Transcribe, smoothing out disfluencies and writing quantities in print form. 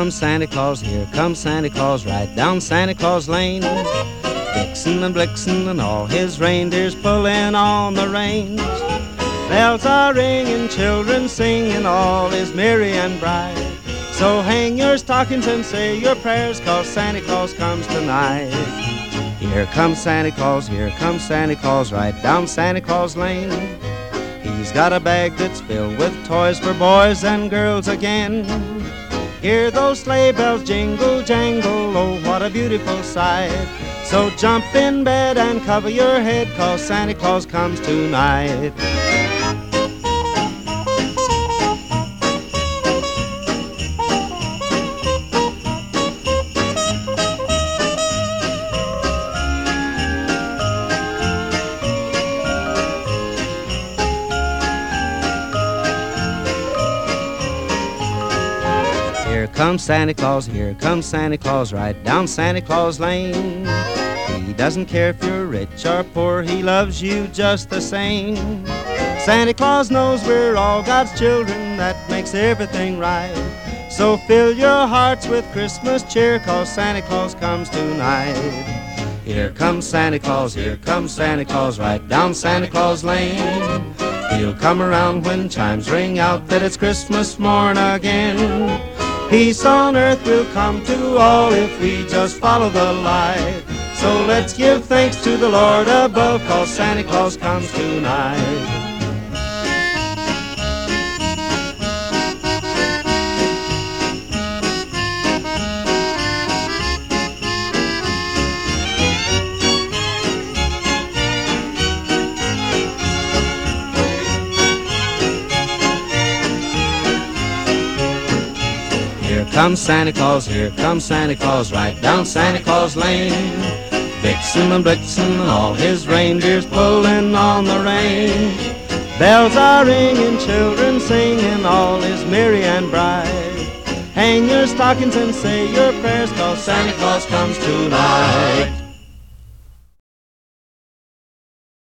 comes Santa Claus, here comes Santa Claus, right down Santa Claus Lane. Vixen and Blixen and all his reindeers pulling on the reins. Bells are ringing, children singing, all is merry and bright. So hang your stockings and say your prayers, 'cause Santa Claus comes tonight. Here comes Santa Claus, here comes Santa Claus, right down Santa Claus Lane. He's got a bag that's filled with toys for boys and girls again. Hear those sleigh bells jingle, jangle, oh, what a beautiful sight. So jump in bed and cover your head, 'cause Santa Claus comes tonight. Here comes Santa Claus, here comes Santa Claus, right down Santa Claus Lane. He doesn't care if you're rich or poor, he loves you just the same. Santa Claus knows we're all God's children, that makes everything right. So fill your hearts with Christmas cheer, 'cause Santa Claus comes tonight. Here comes Santa Claus, here comes Santa Claus, right down Santa Claus Lane. He'll come around when chimes ring out that it's Christmas morn again. Peace on earth will come to all if we just follow the light. So let's give thanks to the Lord above, 'cause Santa Claus comes tonight. Here comes Santa Claus, here comes Santa Claus, right down Santa Claus Lane. Vixen and Blixen and all his reindeers pulling on the reins. Bells are ringing, children singing, all is merry and bright. Hang your stockings and say your prayers, 'cause Santa Claus comes tonight.